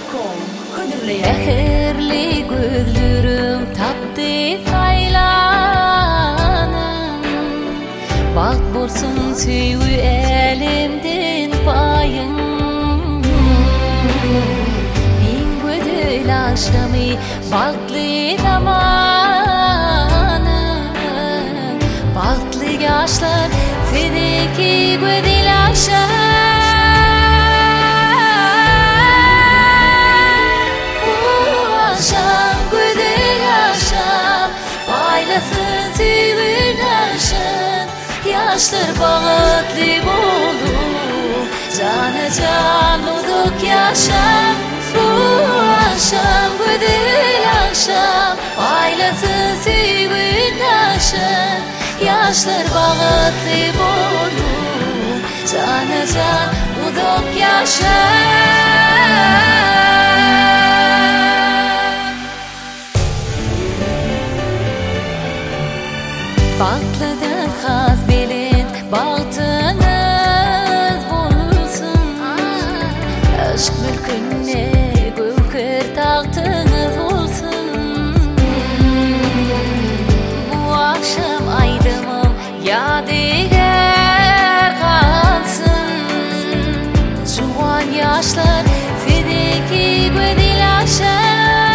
gmail.com Kadirli Ehirli gözlerim tapdı faylanın Bak bolsun süyü elimden payın Min gödül akşamı baklı zamanı Baklı yaşlar sedeki gödül akşam Yaşlar bağıtlı bolu Cana can uduk yaşam Bu akşam güdül akşam Aylasın süyün aşın Yaşlar bağıtlı bolu Cana can uduk yaşam Baklıdan haz bilin Bahtınız bulsun Aşk mülkünne gülkür tahtınız olsun Bu akşam aydımım yadigar kalsın Juan yaşlar sedeki güdül akşam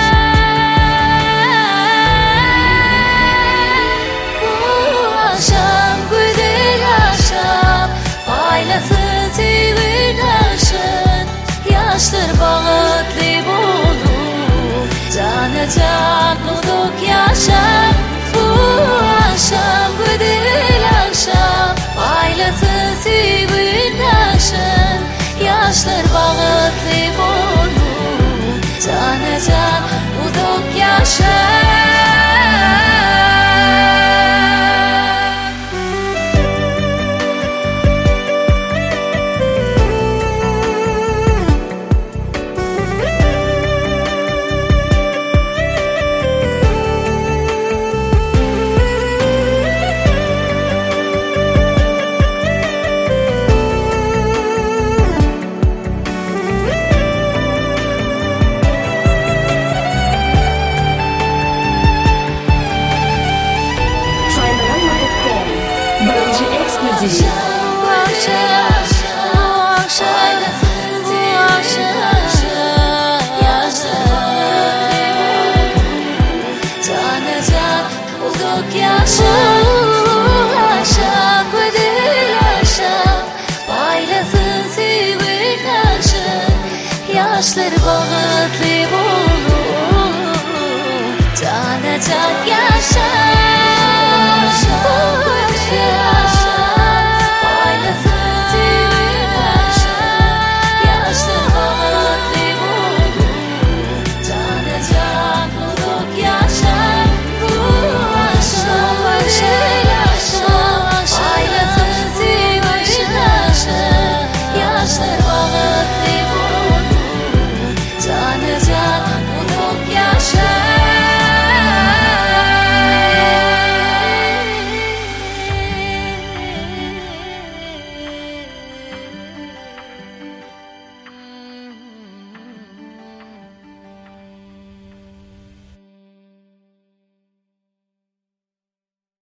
Yaşlar bağıtlı bolu Cana can uduk yaşam Bu akşam güdül akşam Aylasın süyün aşın Yaşlar bağıtlı bolu Cana can uduk yaşam Exclusive